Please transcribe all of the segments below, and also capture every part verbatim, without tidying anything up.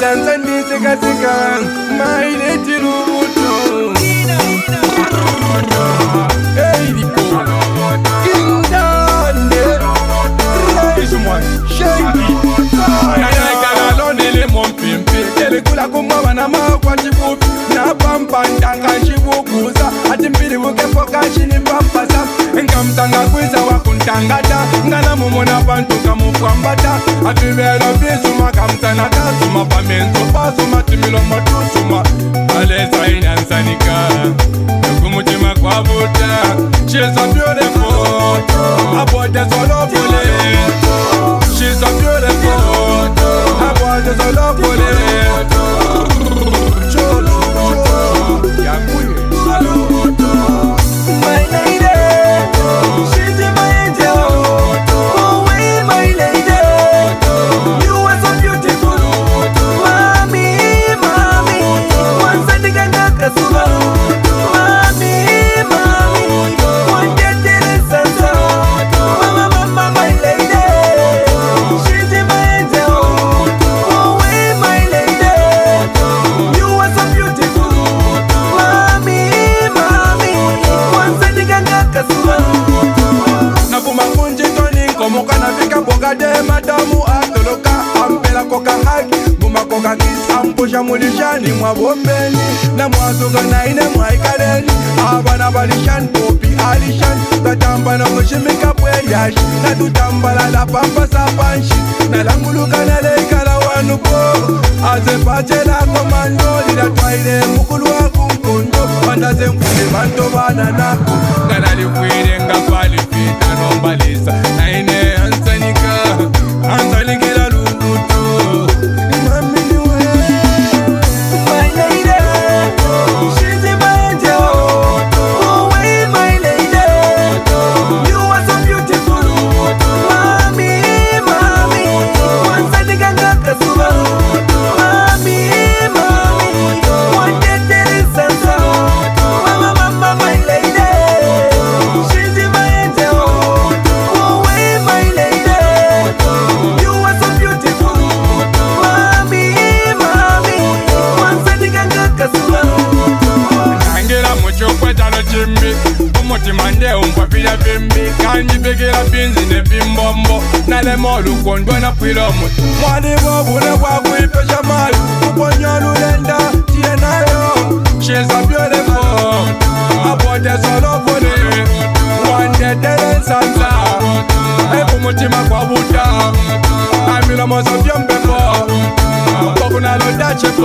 Sansa ni sika sika maile tiruto. Hey Rico, King Dande, Rizumwan, Shanky. Nana kala nele mon pimpi, tele kula kumwa na makwa chibupi. Na pampa ndanga chibukuza, ati mbili wuke foka shini pampasa. Nkamtanga kwiza wakuntangata, ngana mumona bantu kamukwambata. Ati vero visuma kamtanaka, suma pamenzo pasuma timilo matusuma. Alesa inansanika, nukumutima kwa buta. She's a beautiful, I bought this all up for it. She's a beautiful, I bought this all up for it. Cholo, cholo, yeah, my lady, she's in my angel. Oh, wait, my lady, you are so beautiful. Mami, mami, once I think I got a super. Mami, mami, one day there is Sansa. Mama, mama, my lady, she's in my angel. Oh, wait, my lady, you are so beautiful. Mami, mami, once I think I got a super. Nakuma kunji toni komoka na vika boga de madamu atoloka ampela koka haki buma koka kisa mpusha mulishani mwa bombeni na mwazuga na ine mwa ikaleni abana balishan popi alishan tatamba na kushimika pweyashi na tutambala la pampa sapanshi na languluka na leikala wanuko azepache la komando lila twaile mukulu wa kumkundo wandaze mkule manto bananako kanali kwile nga pali fita nombalisa na ine ansanika ansanikila lukutu mami niwe my lady, she's in my angel. Oh wait my lady, you are so beautiful. Mami, mami, once I think I got a super. Mami, mami, one day there is Sansa. Mama, mama, my lady, she's in my angel. Oh wait my lady, you are so beautiful. Mami, mami, once I think I got a super. Nangela mucho kweta no chimbi, umutima nde umpapila bimbi. Kanji begela binzi ne bimbombo, nale molu kondwa na pilomu. Mwali bobu ne wakuipesha mali, kuponyo lulenda tiye nayo. She's a beautiful, I bought this all up for it. One day there is Sansa, ebu mutima kwa buta. Amilo mozo vyombepo, boku nalo dachepo.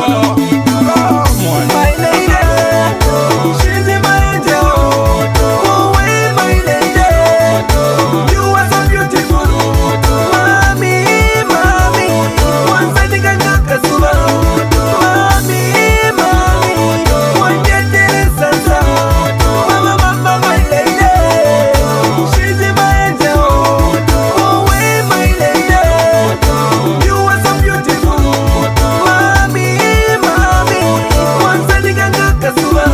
My lady, she's in my angel. Oh wait my lady, you are so beautiful. Mami, mami, once I think I got a super. Mami, mami, one day there is Sansa. Mama, mama, my lady, she's in my angel. Oh wait my lady, you are so beautiful. Mami, mami, once I think I got a super.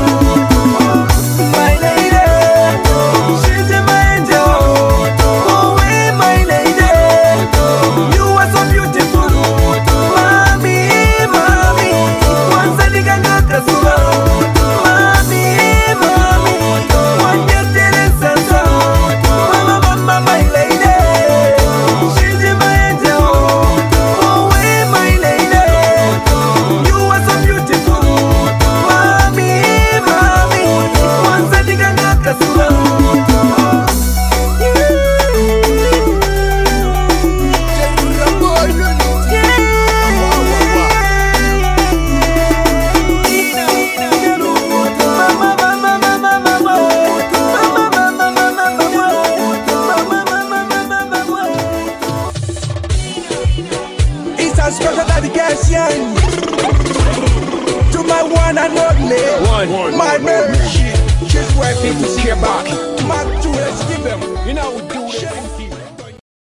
My lady, she's in my angel. Oh wait my lady, you are so beautiful. Mami, mami, once I think I got a super. Mami, mami, one day there is Sansa. Mama, mama, my lady, she's in my angel. Oh wait my lady, you are so beautiful. Mami, mami, once I think I got a super. It's a special dedication to my one and only, One. my Mary. She's working to see back. Mark two, let's give them. You know we do this.